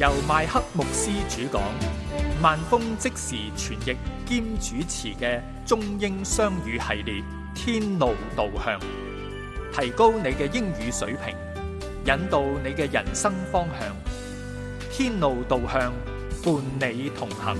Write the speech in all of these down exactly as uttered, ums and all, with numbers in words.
由麥克牧師主講，萬峰即時傳譯兼主持嘅中英雙語系列《天路導向》，提高你嘅英語水平，引導你嘅人生方向。天路導向，伴你同行。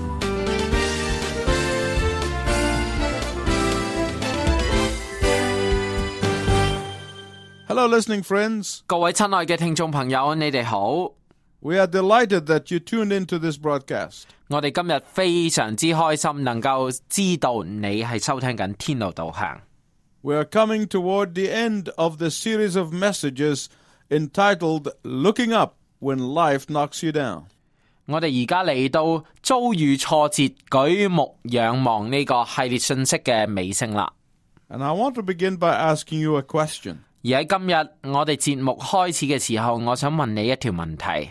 Hello, listening friends. 各位親愛嘅聽眾朋友，你哋好。 We are delighted that you tuned into this broadcast. 我哋今日非常之開心，能夠知道你係收聽緊天路導向。 We are coming toward the end of the series of messages entitled Looking Up When Life Knocks You Down. 我哋而家嚟到遭遇挫折，舉目仰望呢個系列信息嘅尾聲啦。 And I want to begin by asking you a question. 而喺今日我哋節目開始嘅時候，我想問你一條問題。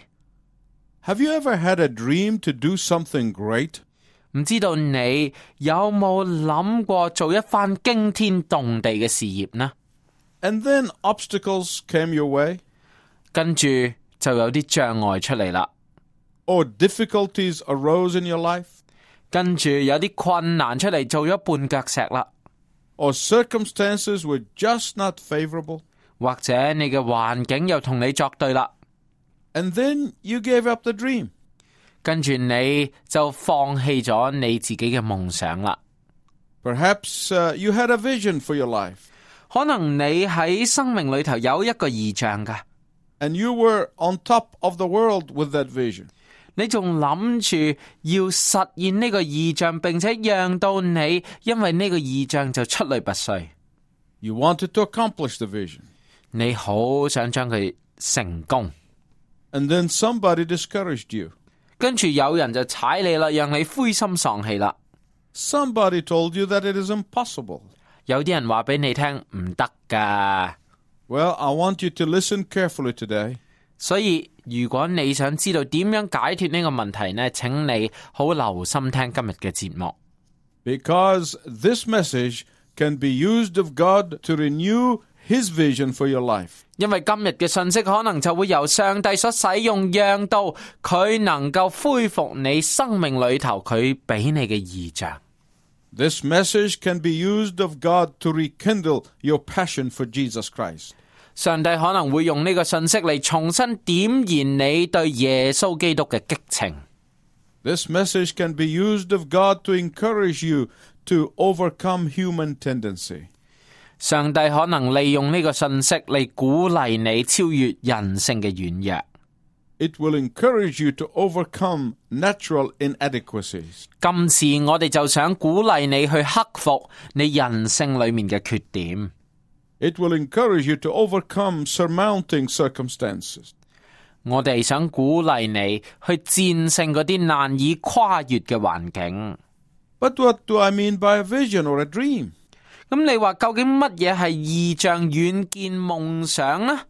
Have you ever had a dream to do something great? 唔知道你有冇諗過做一番驚天動地嘅事業呢？ And then obstacles came your way? 跟住就有啲障礙出嚟啦。 Or difficulties arose in your life? 跟住有啲困難出嚟，做咗絆腳石啦。 Or circumstances were just not favorable? 或者你嘅環境又同你作對啦。 And then you gave up the dream. 跟住你就放棄咗你自己嘅夢想啦。 Perhaps uh, you had a vision for your life. 可能你喺生命裏頭有一個異象㗎， And you were on top of the world with that vision. 你仲諗住要實現呢個異象，並且讓到你因為呢個異象就出類拔萃。 You wanted to accomplish the vision. 你好想將佢成功。 And then somebody discouraged you. 跟住有人就踩你啦，讓你灰心喪氣啦。 Somebody told you that it is impossible. 有啲人話俾你聽唔得㗎。 Well, I want you to listen carefully today. 所以如果你想知道點樣解決呢個問題呢，請你好留心聽今日嘅節目。 Because this message can be used of God to renew His vision for your life. 因為今日嘅信息可能就會由上帝所使用，讓到佢能夠恢復你生命裏頭佢俾你嘅異象。 This message can be used of God to rekindle your passion for Jesus Christ. 上帝可能會用呢個信息嚟重新點燃你對耶穌基督嘅激情。 This message can be used of God to encourage you to overcome human tendency. 上帝可能利用呢個信息嚟鼓勵你超越人性嘅軟弱。 It will encourage you to overcome natural inadequacies. 今次我哋就想鼓勵你去克服你人性裏面嘅缺點。 It will encourage you to overcome surmounting circumstances. 我哋想鼓勵你去戰勝嗰啲難以跨越嘅環境。 But what do I mean by a vision or a dream? 咁你話究竟乜嘢係異象、遠見、夢想呢？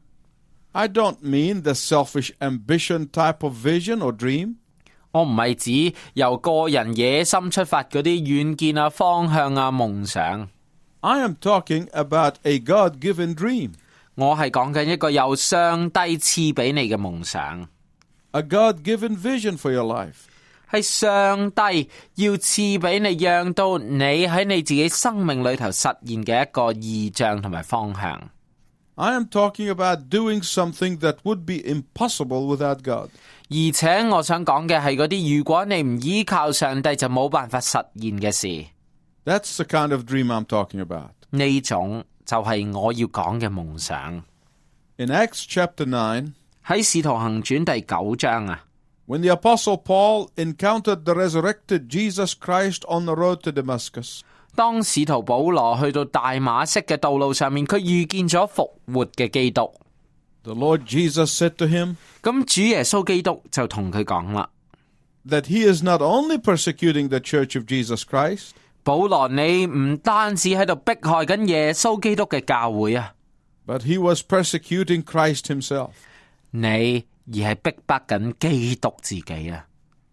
I don't mean the selfish ambition type of vision or dream. 我唔係指由個人野心出發嗰啲遠見啊、方向啊、夢想。 I am talking about a God-given dream. 我係講緊一個由上帝賜俾你嘅夢想， A God-given vision for your life. 係上帝要賜俾你，讓到你喺你自己生命裏頭實現嘅一個異象同埋方向。 I am talking about doing something that would be impossible without God. 而且我想講嘅係嗰啲如果你唔依靠上帝就冇辦法實現嘅事。 That's the kind of dream I'm talking about. 呢種就係我要講嘅夢想。 In Acts chapter nine, 喺使徒行傳第九章啊， when the Apostle Paul encountered the resurrected Jesus Christ on the road to Damascus, 當使徒保羅去到大馬色嘅道路上面，佢遇見咗復活嘅基督。 the Lord Jesus said to him 咁主耶穌基督就同佢講啦， that he is not only persecuting the church of Jesus Christ, 保羅你唔單止喺度迫害緊耶穌基督嘅教會啊， but he was persecuting Christ himself. 你而係逼迫緊基督自己啊。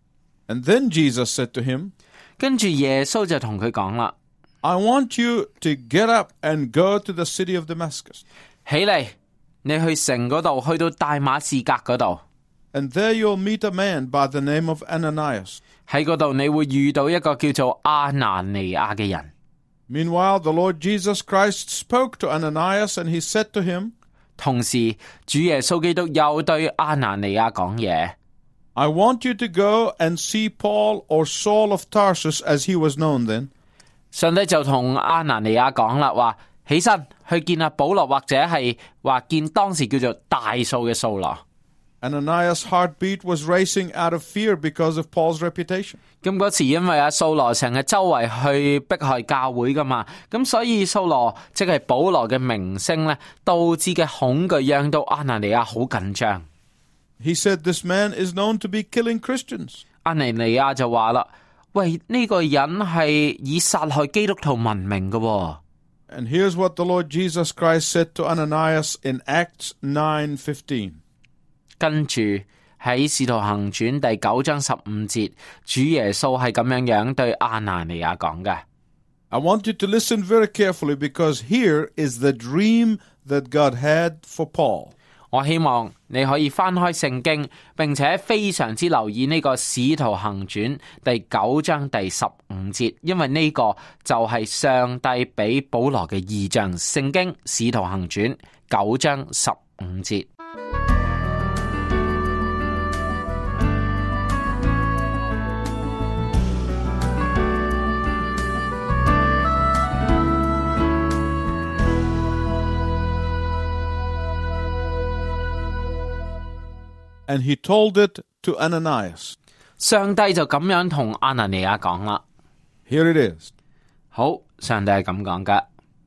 And then Jesus said to him, 跟住耶穌就同佢講啦， I want you to get up and go to the city of Damascus. 起嚟，你去城嗰度，去到大馬士革嗰度。 and there you'll meet a man by the name of Ananias. 喺嗰度你會遇到一個叫做阿拿尼亞嘅人。 Meanwhile, the Lord Jesus Christ spoke to Ananias, and he said to him, 同時，主耶穌基督又對阿拿尼亞講嘢。 I want you to go and see Paul or Saul of Tarsus, as he was known then. 上帝就同阿拿尼亞講啦，話起身去見阿保羅，或者係話見當時叫做大數嘅掃羅。 Ananias' heartbeat was racing out of fear because of Paul's reputation. 咁嗰時因為阿掃羅成日周圍去迫害教會噶嘛，咁所以掃羅即係保羅嘅名聲咧，導致嘅恐懼讓到阿拿尼亞好緊張。 He said this man is known to be killing Christians. 阿拿尼亞就話啦，喂，呢個人係以殺害基督徒聞名嘅喎。 And here's what the Lord Jesus Christ said to Ananias in Acts nine fifteen. 跟住喺使徒行傳第九章十五節，主耶穌係咁樣樣對阿拿尼亞講嘅。 I want you to listen very carefully because here is the dream that God had for Paul. 我希望你可以翻開聖經，並且非常之留意呢個使徒行傳第九章第十五節，因為呢個就係上帝俾保羅嘅異象。聖經使徒行傳九章十五節。 And he told it to Ananias. 上帝就咁樣同阿拿尼亞講啦。 Here it is. 好，上帝係咁講嘅。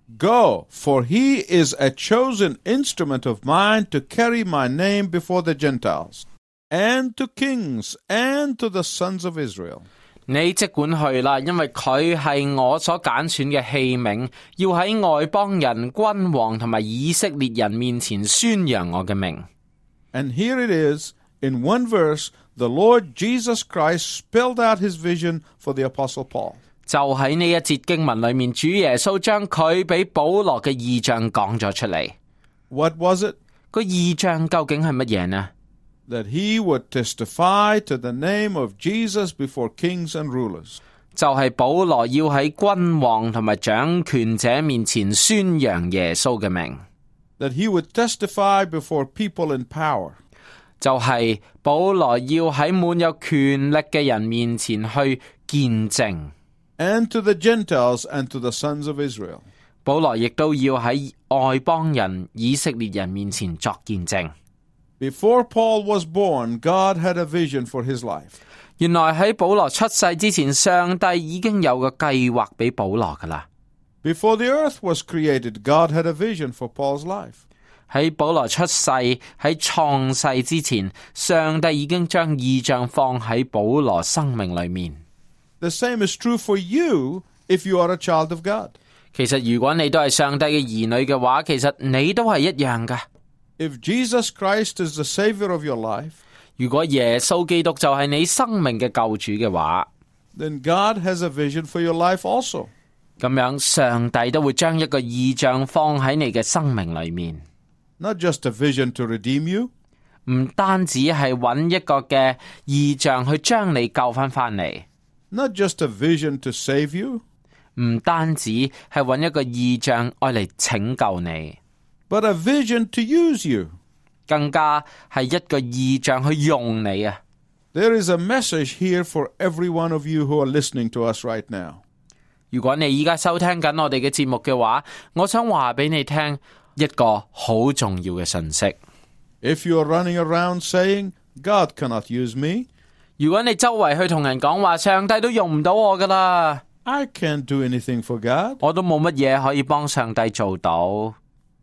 Go, for he is a chosen instrument of mine to carry my name before the Gentiles, and to kings, and to the sons of Israel. 你即管去啦，因為佢係我所揀選嘅器皿，要喺外邦人、君王同埋以色列人面前宣揚我嘅名。 And here it is, in one verse, the Lord Jesus Christ spelled out his vision for the Apostle Paul. 就喺呢一節經文裏面，主耶穌將佢俾保羅嘅異象講咗出嚟。 What was it? 個異象究竟係乜嘢呢？ That he would testify to the name of Jesus before kings and rulers. 就係保羅要喺君王同埋掌權者面前宣揚耶穌嘅名。 That he would testify before people in power. 就係保羅要喺滿有權力嘅人面前去見證。 And to the Gentiles and to the sons of Israel. 保羅亦都要喺外邦人、以色列人面前作見證。 Before Paul was born, God had a vision for his life. 原來喺保羅出世之前，上帝已經有個計劃俾保羅噶啦。 Before the earth was created, God had a vision for Paul's life. 喺保羅出世喺創世之前，上帝已經將異象放喺保羅生命裏面。 The same is true for you if you are a child of God. 其實如果你都係上帝嘅兒女嘅話，其實你都係一樣噶。 If Jesus Christ is the Savior of your life, 如果耶穌基督就係你生命嘅救主嘅話， then God has a vision for your life also. 咁樣上帝都會將一個異象放喺你嘅生命裏面。 Not just a vision to redeem you, 唔單止係揾一個嘅異象去將你救翻翻嚟， not just a vision to save you, 唔單止係揾一個異象愛嚟拯救你， but a vision to use you. 更加係一個異象去用你啊！ There is a message here for every one of you who are listening to us right now. 如果你依家收聽緊我哋嘅節目嘅話，我想話俾你聽一個好重要嘅信息。 If you are running around saying, God cannot use me, 如果你周圍去同人講話，上帝都用唔到我噶啦， I can't do anything for God, 我都冇乜嘢可以幫上帝做到，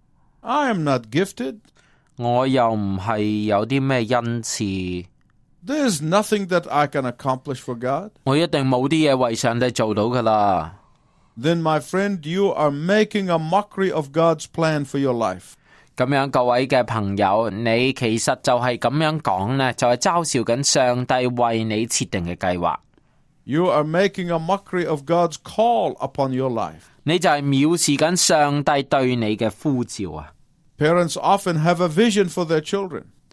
I am not gifted, 我又唔係有啲咩恩賜， there's nothing that I can accomplish for God, 我一定冇啲嘢為上帝做到噶啦。 then my friend, you are making a mockery of God's plan for your life. 咁樣各位嘅朋友，你其實就係咁樣講呢，就係嘲笑緊上帝為你設定嘅計劃。 You are making a mockery of God's call upon your life. 你就係藐視緊上帝對你嘅呼召啊！ Parents often have a vision for their children.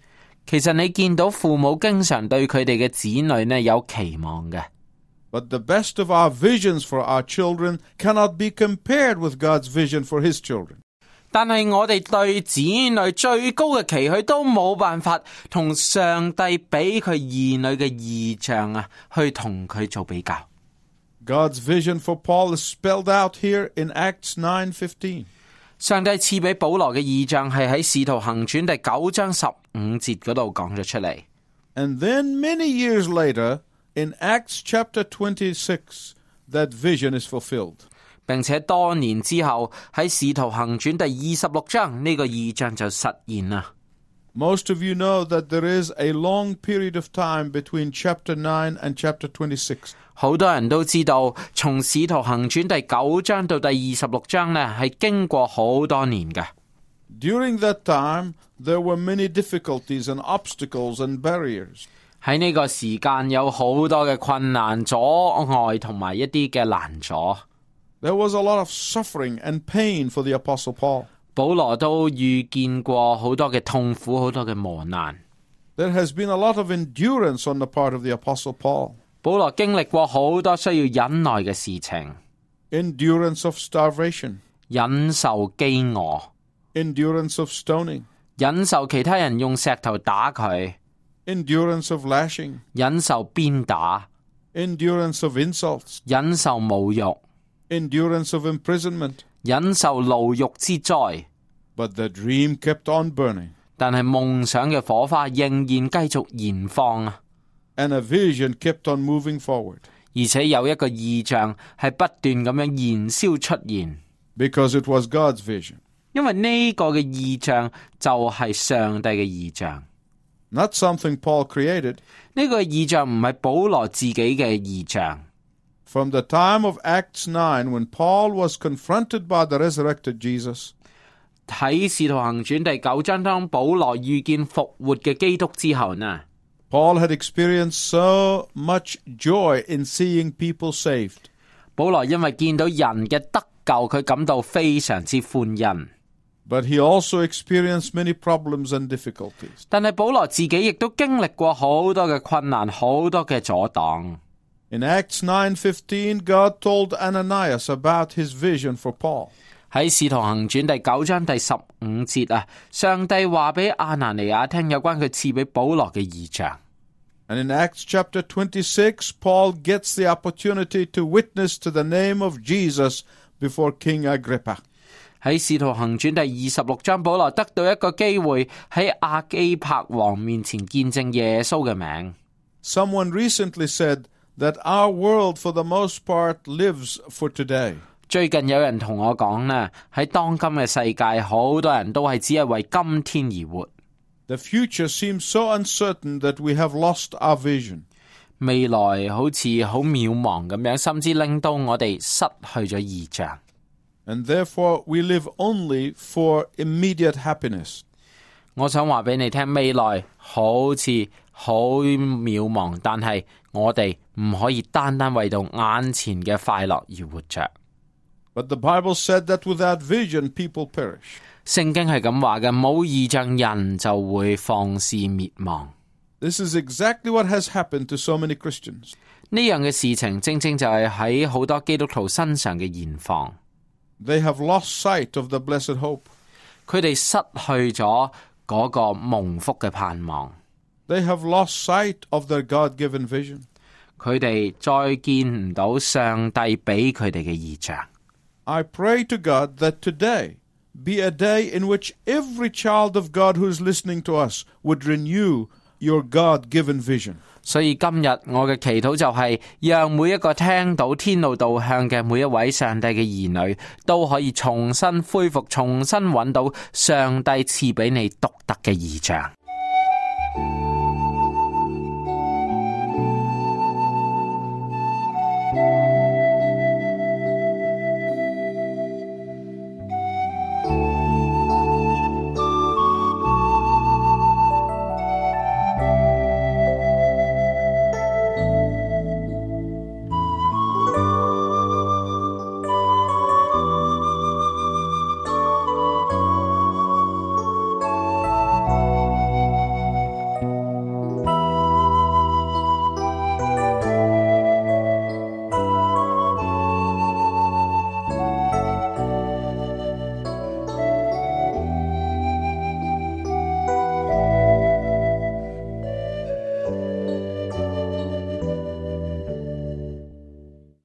其實你見到父母經常對佢哋嘅子女呢有期望嘅。 But the best of our visions for our children cannot be compared with God's vision for His children. 但係我哋對子女最高嘅期許都冇辦法同上帝俾佢兒女嘅異象啊，去同佢做比較。 God's vision for Paul is spelled out here in Acts nine fifteen. 上帝賜俾保羅嘅異象係喺使徒行傳第九章十五節嗰度講咗出嚟。 And then many years later, in Acts chapter twenty-six, that vision is fulfilled. 並且多年之後喺使徒行傳第二十六章呢個異象就實現啦。 Most of you know that there is a long period of time between chapter nine and chapter twenty-six. 好多人都知道，從使徒行傳第九章到第二十六章呢，係經過好多年嘅。 During that time, there were many difficulties and obstacles and barriers. 喺呢個時間有好多嘅困難、阻礙同埋一啲嘅難阻。 There was a lot of suffering and pain for the Apostle Paul. 保羅都遇見過好多嘅痛苦，好多嘅磨難。 There has been a lot of endurance on the part of the Apostle Paul. 保羅經歷過好多需要忍耐嘅事情， Endurance of starvation. 忍受飢餓， Endurance of stoning. 忍受其他人用石頭打佢， Endurance of lashing. 忍受鞭打， Endurance of insults. 忍受侮辱， Endurance of imprisonment. 忍受牢獄之災。 But the dream kept on burning. 但係夢想嘅火花仍然繼續燃放啊！ And a vision kept on moving forward. 而且有一個異象係不斷咁樣燃燒出現， Because it was God's vision. 因為呢個嘅異象就係上帝嘅異象。 Not something Paul created. 呢個異象唔係保羅自己嘅異象。 From the time of Acts nine, when Paul was confronted by the resurrected Jesus, 喺使徒行傳第九章當保羅遇見復活嘅基督之後呢， Paul had experienced so much joy in seeing people saved. 保羅因為見到人嘅得救，佢感到非常之歡欣。 But he also experienced many problems and difficulties. 但係保羅自己亦都經歷過好多嘅困難，好多嘅阻擋。 In Acts nine fifteen, God told Ananias about his vision for Paul. 喺使徒行傳第九章第十五節啊，上帝話俾亞拿尼亞聽有關佢賜俾保羅嘅異象。 And in Acts chapter twenty-six, Paul gets the opportunity to witness to the name of Jesus before King Agrippa. 喺使徒行傳第二十六章，保羅得到一個機會喺亞基帕王面前見證耶穌嘅名。 Someone recently said that our world for the most part lives for today. 最近有人同我講呢，喺當今嘅世界，好多人都係只係為今天而活。 The future seems so uncertain that we have lost our vision. 未來好似好渺茫咁樣，甚至令到我哋失去咗異象。 And therefore we live only for immediate happiness. 我想話俾你聽，未來好似好渺茫，但係我哋唔可以單單為到眼前嘅快樂而活着。 But the Bible said that without vision people perish. 聖經係咁話嘅，冇異象人就會放肆滅亡。 This is exactly what has happened to so many Christians. 呢樣嘅事情正正就係喺好多基督徒身上嘅現況。 They have lost sight of the blessed hope. 佢哋失去咗嗰個蒙福嘅盼望。 They have lost sight of their God-given vision. 佢哋再見唔到上帝俾佢哋嘅異象。 I pray to God that today be a day in which every child of God who is listening to us would renew your God-given vision. 所以今日我嘅祈禱就係，讓每一個聽到天路導向嘅每一位上帝嘅兒女，都可以重新恢復，重新揾到上帝賜俾你獨特嘅異象。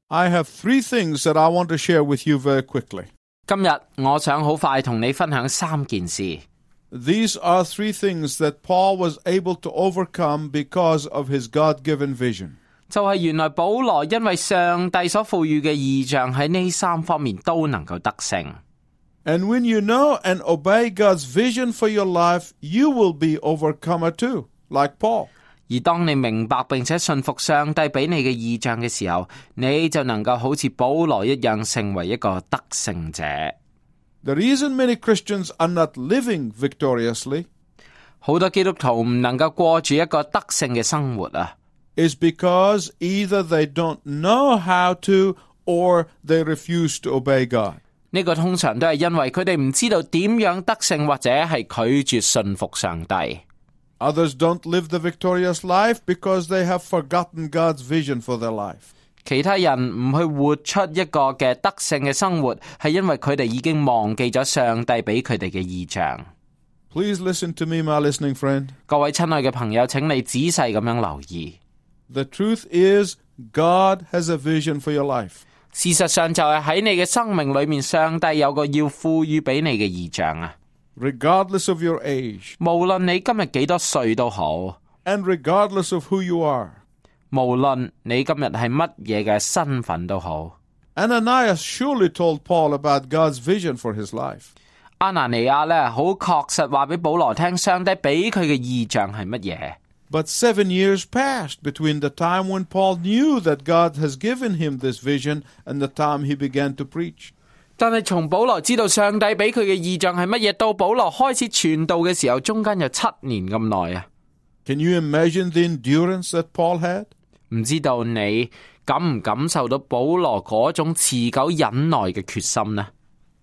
I have three things that I want to share with you very quickly. 今日我想好快同你分享三件事。 These are three things that Paul was able to overcome because of his God-given vision. 就係原來保羅因為上帝所賦予嘅異象喺呢三方面都能夠得勝。 And when you know and obey God's vision for your life, you will be overcomer too, like Paul. 而當你明白並且信服上帝俾你嘅異象嘅時候，你就能夠好似保羅一樣成為一個得勝者。 The reason many Christians are not living victoriously 好多基督徒唔能夠過住一個得勝嘅生活啊， is because either they don't know how to or they refuse to obey God. 呢個通常都係因為佢哋唔知道點樣得勝，或者係拒絕信服上帝。 Others don't live the victorious life because they have forgotten God's vision for their life. 其他人唔去活出一個嘅得勝嘅生活，係因為佢哋已經忘記咗上帝俾佢哋嘅異象。 Please listen to me, my listening friend. 各位親愛嘅朋友，請你仔細咁樣留意。 The truth is, God has a vision for your life. 事實上就係喺你嘅生命裏面，上帝有個要賦予俾你嘅異象啊。 Regardless of your age, 無論你今日幾多歲都好， and regardless of who you are. 無論你今日係乜嘢嘅身份都好。 Ananias surely told Paul about God's vision for his life. 阿拿尼亞呢，好確實話俾保羅聽，上帝俾佢嘅異象係乜嘢。 But seven years passed between the time when Paul knew that God has given him this vision and the time he began to preach. 但係從保羅知道上帝俾佢嘅異象係乜嘢，到保羅開始傳道嘅時候，中間有七年咁耐啊。 Can you imagine the endurance that Paul had? 唔知道你感唔感受到保羅嗰種持久忍耐嘅決心呢？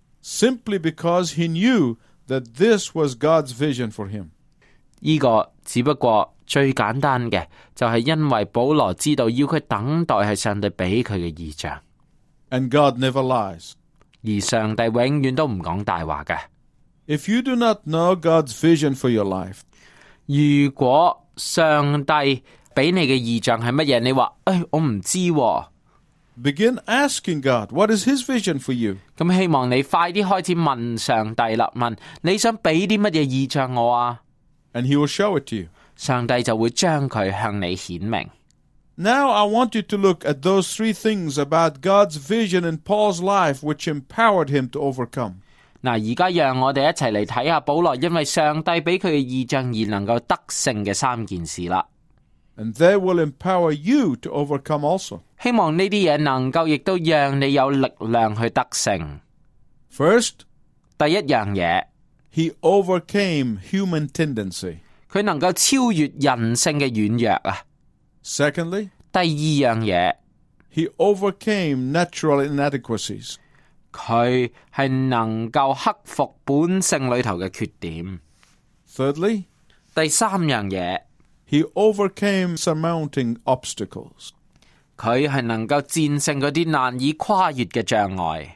Simply because he knew that this was God's vision for him. 呢個只不過最簡單嘅，就係因為保羅知道要佢等待係上帝俾佢嘅異象。 And God never lies. 而上帝永遠都唔講大話嘅。 If you do not know God's vision for your life, 如果上帝俾你嘅異象係乜嘢，你話誒我唔知喎， begin asking God, what is his vision for you? 咁希望你快啲開始問上帝啦，問你想俾啲乜嘢異象我啊？ And he will show it to you. 上帝就會將佢向你顯明。 Now I want you to look at those three things about God's vision in Paul's life which empowered him to overcome. 嗱，而家讓我哋一齊嚟睇下保羅因為上帝俾佢嘅異象而能夠得勝嘅三件事啦。 And they will empower you to overcome also. 希望呢啲嘢能夠亦都讓你有力量去得勝。 First, 第一樣嘢， he overcame human tendency. 佢能夠超越人性嘅軟弱啊。 Secondly, 第二樣嘢， he overcame natural inadequacies. 佢係能夠克服本性裏頭嘅缺點。 Thirdly, 第三樣嘢， he overcame surmounting obstacles. 佢係能夠戰勝嗰啲難以跨越嘅障礙。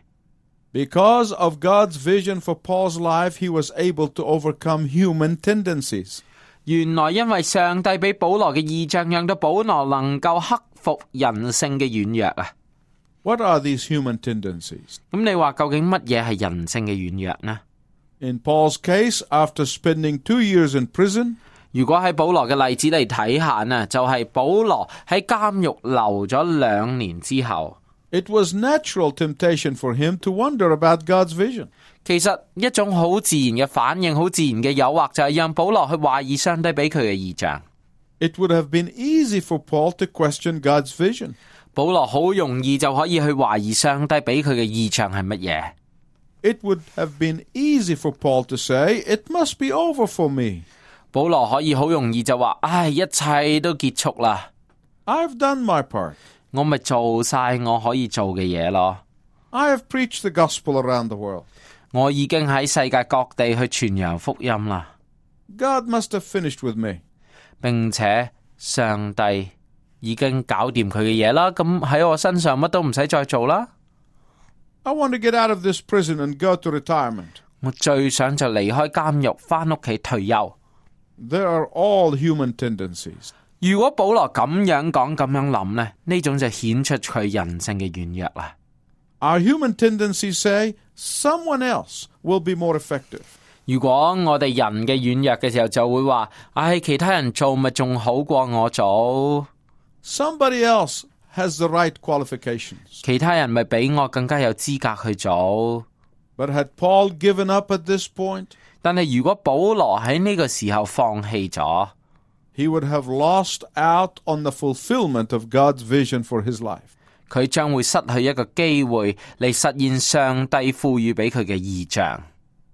Because of God's vision for Paul's life, he was able to overcome human tendencies. 原來因為上帝俾保羅嘅異象，讓到保羅能夠克服人性嘅軟弱啊。 What are these human tendencies? 咁你話究竟乜嘢係人性嘅軟弱呢？ In Paul's case, after spending two years in prison, 如果喺保羅嘅例子嚟睇下呢，就係保羅喺監獄留咗兩年之後， it was natural temptation for him to wonder about God's vision. 其實一種好自然嘅反應，好自然嘅誘惑就係讓保羅去懷疑上帝俾佢嘅異象。 It would have been easy for Paul to question God's vision. 保羅好容易就可以去懷疑上帝俾佢嘅異象係乜嘢。 It would have been easy for Paul to say, it must be over for me. 保羅可以好容易就話，唉，一切都結束啦。 I've done my part. 我咪做晒我可以做嘅嘢咯。 I have preached the gospel around the world. 我已經喺世界各地去傳揚福音啦。 God must have finished with me. 並且上帝已經搞掂佢嘅嘢啦，咁喺我身上乜都唔使再做啦。 I want to get out of this prison and go to retirement. 我最想就離開監獄，返屋企退休。 There are all human tendencies. 如果保羅咁樣講咁樣諗呢，呢種就顯出佢人性嘅軟弱啦。 Our human tendencies say someone else will be more effective. 如果我哋人嘅軟弱嘅時候，就會話，唉，其他人做咪仲好過我做。 Somebody else has the right qualifications. 其他人咪比我更加有資格去做。 But had Paul given up at this point? 但係如果保羅喺呢個時候放棄咗， he would have lost out on the fulfillment of God's vision for his life. 佢將會失去一個機會嚟實現上帝賦予俾佢嘅異象。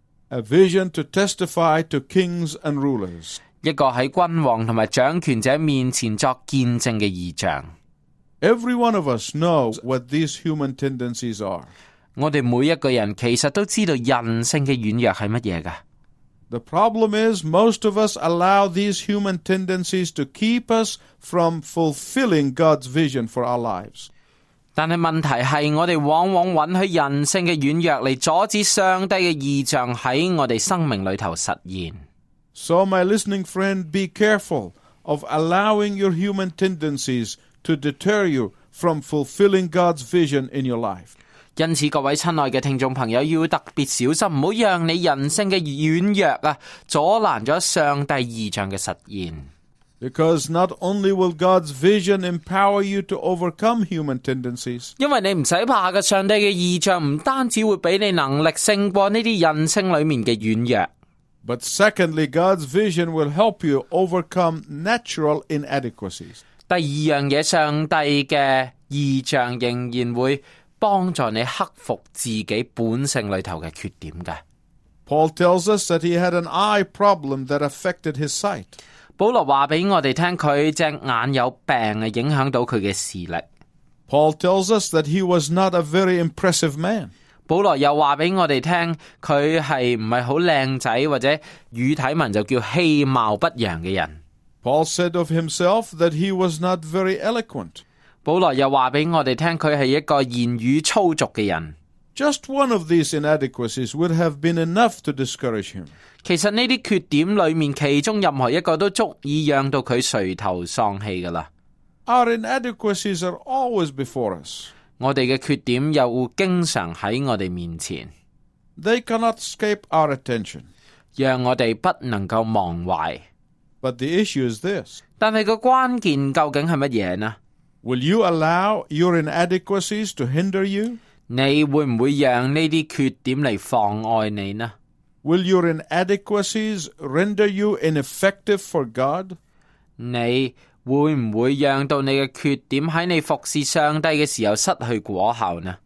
A vision to testify to kings and rulers. 一個喺君王同埋掌權者面前作見證嘅異象。 Every one of us knows what these human tendencies are. 我哋每一個人其實都知道人性嘅軟弱係乜嘢㗎。 The problem is most of us allow these human tendencies to keep us from fulfilling God's vision for our lives. 但係問題係我哋往往允許人性嘅軟弱嚟阻止上帝嘅異象喺我哋生命裏頭實現。 So my listening friend, be careful of allowing your human tendencies to deter you from fulfilling God's vision in your life. 因此各位親愛嘅聽眾朋友要特別小心，唔好讓你人性嘅軟弱啊阻攔咗上帝異象嘅實現。 Because not only will God's vision empower you to overcome human tendencies, 因為你唔使怕嘅，上帝嘅異象唔單止會俾你能力勝過呢啲人性裏面嘅軟弱。 but secondly, God's vision will help you overcome natural inadequacies. 第二樣嘢，上帝嘅異象仍然會幫助你克服自己本性裏頭嘅缺點嘅。 Paul tells us that he had an eye problem that affected his sight. 保羅話俾我哋聽，佢隻眼有病啊，影響到佢嘅視力。 Paul tells us that he was not a very impressive man. 保羅又話俾我哋聽，佢係唔係好靚仔，或者語體文就叫氣貌不揚嘅人。 Paul said of himself that he was not very eloquent. 保羅又話俾我哋聽，佢係一個言語粗俗嘅人。 Just one of these inadequacies would have been enough to discourage him. 其實呢啲缺點裏面，其中任何一個都足以讓到佢垂頭喪氣噶啦。 Our inadequacies are always before us. 我哋嘅缺點又會經常喺我哋面前， They cannot escape our attention. 讓我哋不能夠忘懷。 But the issue is this. 但係個關鍵究竟係乜嘢呢？ Will you allow your inadequacies to hinder you? 你會唔會讓呢啲缺點嚟妨礙你呢？ Will your inadequacies render you ineffective for God? 你會唔會讓到你嘅缺點喺你服侍上帝嘅時候失去果效呢？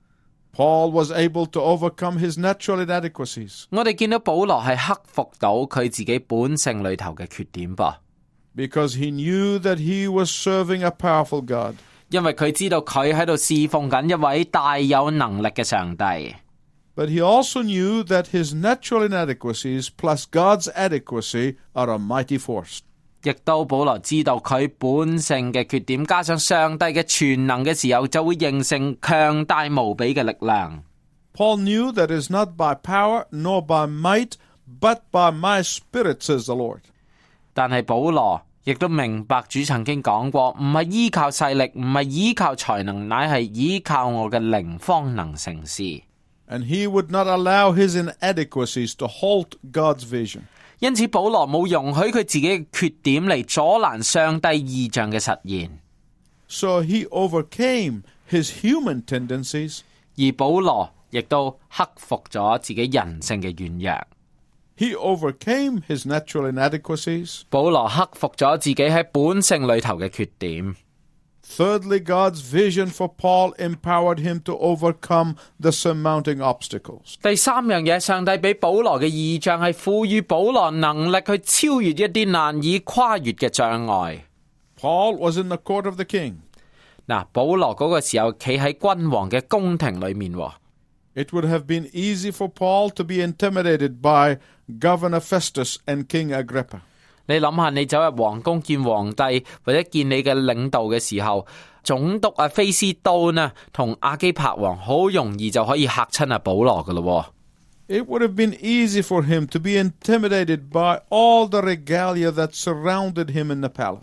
Paul was able to overcome his natural inadequacies. 我哋見到保羅係克服到佢自己本性裏頭嘅缺點噃， Because he knew that he was serving a powerful God. 因為佢知道佢喺度侍奉緊一位大有能力嘅上帝。 But he also knew that his natural inadequacies plus God's adequacy are a mighty force. 亦都保羅知道佢本性嘅缺點加上上帝嘅全能嘅時候，就會形成強大無比嘅力量。 Paul knew that it is not by power nor by might, but by my spirit, says the Lord. 但係保羅亦都明白主曾經講過，唔係依靠勢力，唔係依靠才能，乃係依靠我嘅靈方能成事。 And he would not allow his inadequacies to halt God's vision. 因此保羅冇容許佢自己嘅缺點嚟阻攔上帝異象嘅實現。 So he overcame his human tendencies. 而保羅亦都克服咗自己人性嘅軟弱。 He overcame his natural inadequacies. 保羅克服咗自己喺本性裏頭嘅缺點。 Thirdly, God's vision for Paul empowered him to overcome the surmounting obstacles. 第三樣嘢，上帝俾保羅嘅異象係賦予保羅能力去超越一啲難以跨越嘅障礙。 Paul was in the court of the king. 嗱，保羅嗰個時候企喺君王嘅宮廷裏面。 It would have been easy for Paul to be intimidated by Governor Festus and King Agrippa. 你諗下，你走入皇宮見皇帝或者見你嘅領導嘅時候，總督啊菲斯都呢同亞基帕王好容易就可以嚇親阿保羅噶咯。 It would have been easy for him to be intimidated by all the regalia that surrounded him in the palace.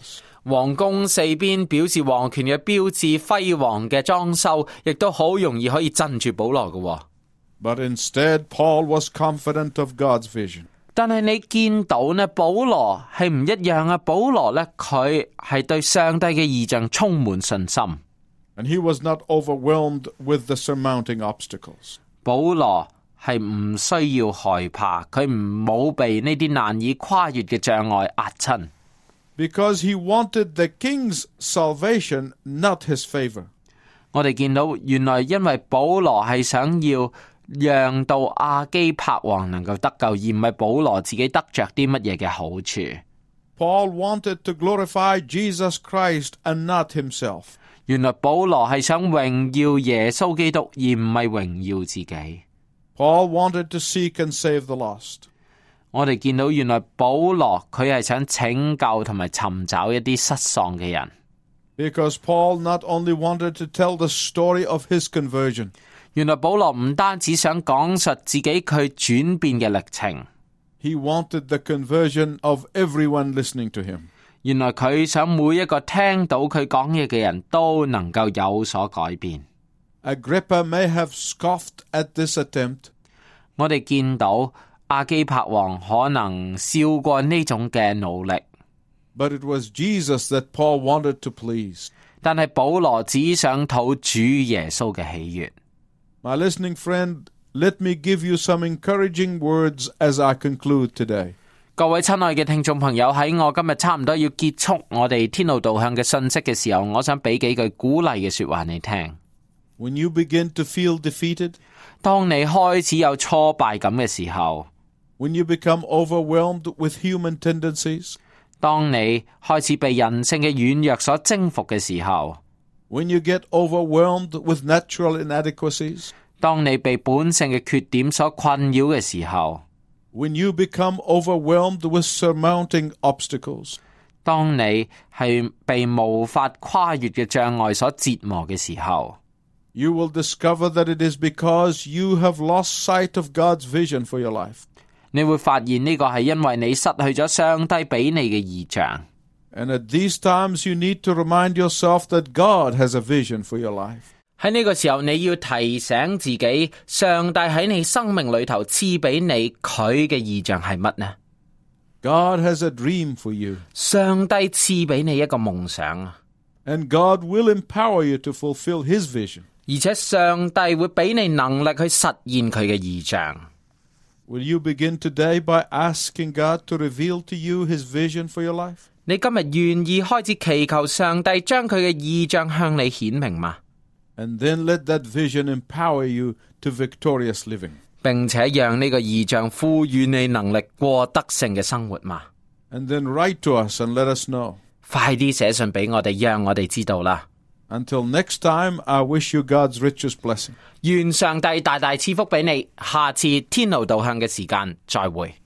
皇宮四邊表示皇權嘅標誌，輝煌嘅裝修，亦都好容易可以鎮住保羅嘅。 But instead, Paul was confident of God's vision. 但係你見到呢，保羅係唔一樣啊！保羅呢，佢係對上帝嘅異象充滿信心。 And he was not overwhelmed with the surmounting obstacles. 保羅係唔需要害怕，佢唔冇被呢啲難以跨越嘅障礙壓親。 Because he wanted the king's salvation, not his favor. 我哋見到原來因為保羅係想要讓到亞基帕王能夠得救，而唔係保羅自己得着啲乜嘢嘅好處。 Paul wanted to glorify Jesus Christ and not himself. 原來保羅係想榮耀耶穌基督，而唔係榮耀自己。 Paul wanted to seek and save the lost. 我哋見到原來保羅佢係想拯救同埋尋找一啲失喪嘅人。 Because Paul not only wanted to tell the story of his conversion. 原來保羅唔單止想講述自己佢轉變嘅歷程。 He wanted the conversion of everyone listening to him. 原來佢想每一個聽到佢講嘢嘅人都能夠有所改變。 Agrippa may have scoffed at this attempt. 我哋見到亞基帕王可能笑過呢種嘅努力。 But it was Jesus that Paul wanted to please. 但係保羅只想討主耶穌嘅喜悅。 My listening friend, let me give you some encouraging words as I conclude today. 各位親愛嘅聽眾朋友，喺我今日差唔多要結束我哋天路導向嘅信息嘅時候，我想俾幾句鼓勵嘅說話你聽。 When you begin to feel defeated, 當你開始有挫敗感嘅時候， when you become overwhelmed with human tendencies, 當你開始被人性嘅軟弱所征服嘅時候， when you get overwhelmed with natural inadequacies, 當你被本性嘅缺點所困擾嘅時候， when you become overwhelmed with surmounting obstacles, 當你係被無法跨越嘅障礙所折磨嘅時候， you will discover that it is because you have lost sight of God's vision for your life. 你會發現呢個係因為你失去咗上帝俾你嘅異象。 And at these times you need to remind yourself that God has a vision for your life. 喺呢個時候，你要提醒自己，上帝喺你生命裏頭賜俾你佢嘅異象係乜呢？ God has a dream for you. 上帝賜俾你一個夢想啊！ And God will empower you to fulfill His vision. 而且上帝會俾你能力去實現佢嘅異象。 Will you begin today by asking God to reveal to you His vision for your life? 你今日願意開始祈求上帝將佢嘅異象向你顯明嗎？ And then let that vision empower you to victorious living. 並且讓呢個異象賦予你能力過得勝嘅生活嗎？ And then write to us and let us know. 快啲寫信俾我哋，讓我哋知道啦。 Until next time, I wish you God's richest blessing. 願上帝大大賜福俾你，下次天路導向嘅時間再會。